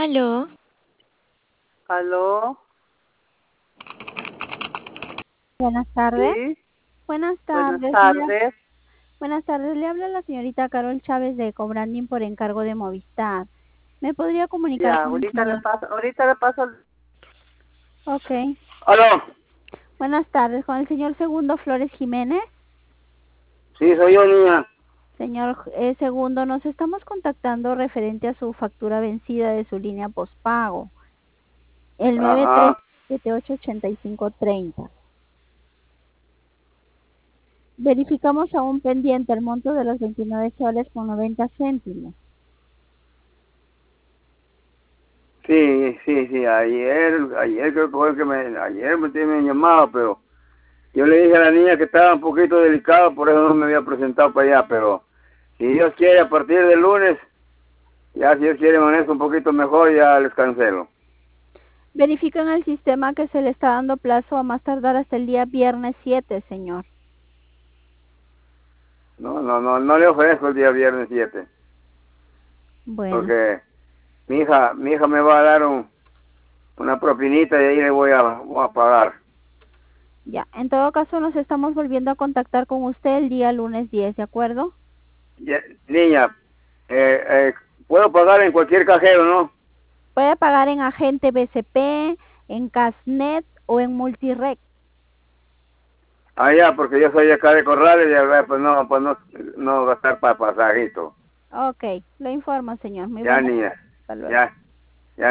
Aló, ¿Aló? Buenas tardes. Sí, Buenas buenas tardes. tardes. Buenas tardes. Le habla la señorita Carol Chávez de Cobranding por encargo de Movistar. ¿Me podría comunicar Ya, con el señor? ahorita le paso. Ok. ¿Aló? Buenas tardes. ¿Con el señor Segundo Flores Jiménez? Sí, soy yo, niña. Señor Segundo, nos estamos contactando referente a su factura vencida de su línea postpago. El Ajá. 93788530. Verificamos aún pendiente el monto de los 29 soles con 90 céntimos. Sí. Ayer creo que fue ayer me llamaba, pero yo le dije a la niña que estaba un poquito delicada, por eso no me había presentado para allá, pero si Dios quiere, a partir del lunes, ya si Dios quiere, manejo un poquito mejor, ya les cancelo. Verifica en el sistema que se le está dando plazo a más tardar hasta el día viernes 7, señor. No le ofrezco el día viernes 7, Bueno, porque mi hija me va a dar una propinita y ahí le voy a pagar. ya. En todo caso, nos estamos volviendo a contactar con usted el día lunes 10, ¿de acuerdo? Ya, niña, puedo pagar en cualquier cajero, ¿no? Puede pagar en agente BCP, en Casnet o en Multirec. Ah, ya, porque yo soy de acá de Corrales y no gastar para pasajito. Ok, lo informo, señor. Muy Ya, buenas niña, tardes. Hasta luego. ya.